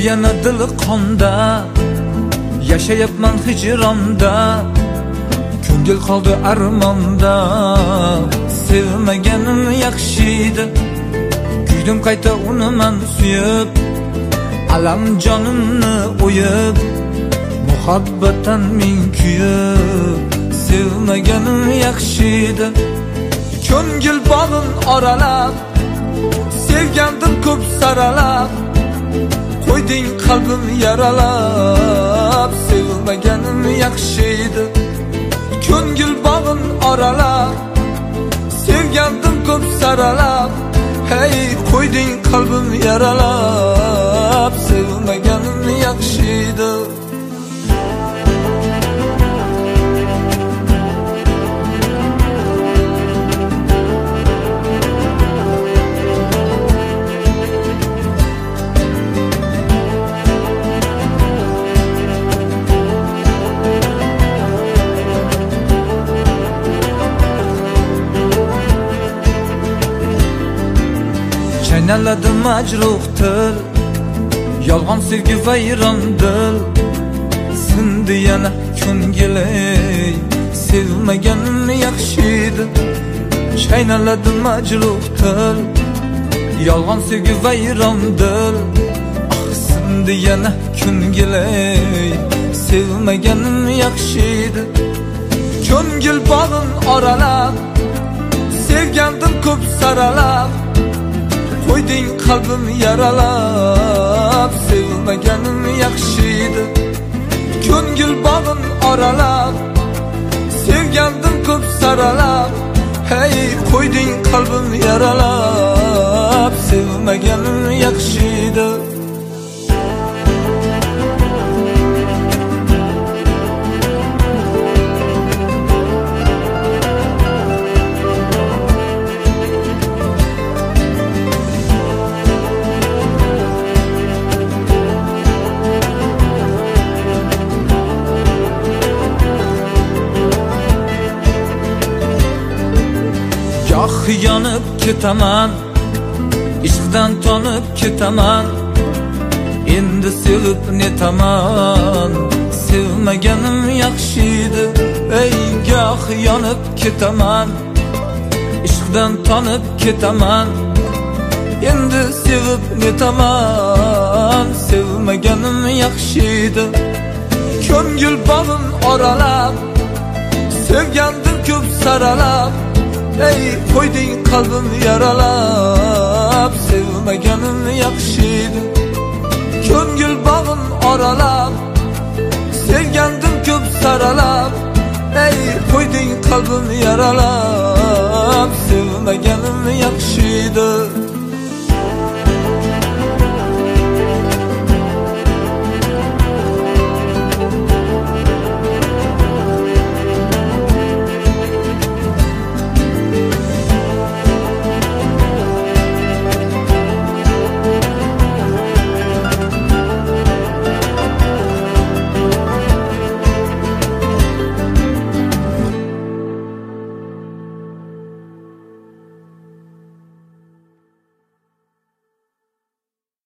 yana dil qonda, yashayapman hijronda, ko'ngil qoldi armonda. Sevmaganim yaxshi edi, kuydim qayta uni men suyib, alam jonimni o'yib, muhabbatan ming kuyib. Sevmaganim yaxshi edi, ko'ngil bog'in oralab, sevgandim ko'p saralab, qo'yding qalbim yaralab. Sevmaganim yaxshi edi, ko'ngil bog'in oralab, sevgandim ko'p saralab, hey qo'yding qalbim yaralab. Sevmaganim yaxshi edi. Qaynaladi majruh til, yolg'on sevgi vayron dil. Sindi yana ko'ngil, sevmaganim yaxshi edi. Qaynaladi majruh til, yolg'on sevgi vayron dil. Sindi yana ko'ngil, sevmaganim yaxshi edi. Ko'ngil bog'in oralab, sevgandim ko'p saralab, qo'yding qalbim yaralab. Sevmaganim yaxshi edi, ko'ngil bog'in oralab, sevgandim ko'p saralab, hey qo'yding qalbim yaralab. Sevmaganim yaxshi edi. Goh yonib ketaman, ishqdan tonib ketaman, endi sevib netaman. Sevmaganim yaxshi edi, ey goh yonib ketaman, ishqdan tonib ketaman, endi sevib netaman. Sevmaganim yaxshi edi, ko'ngil bog'in oralab, sevgandim ko'p saralab, ey qo'yding qalbim yaralab. Sevmaganim yaxshi edi, ko'ngil bog'in oralab, sevgandim ko'p saralab, ey qo'yding qalbim yaralab. Sevmaganim yaxshi edi.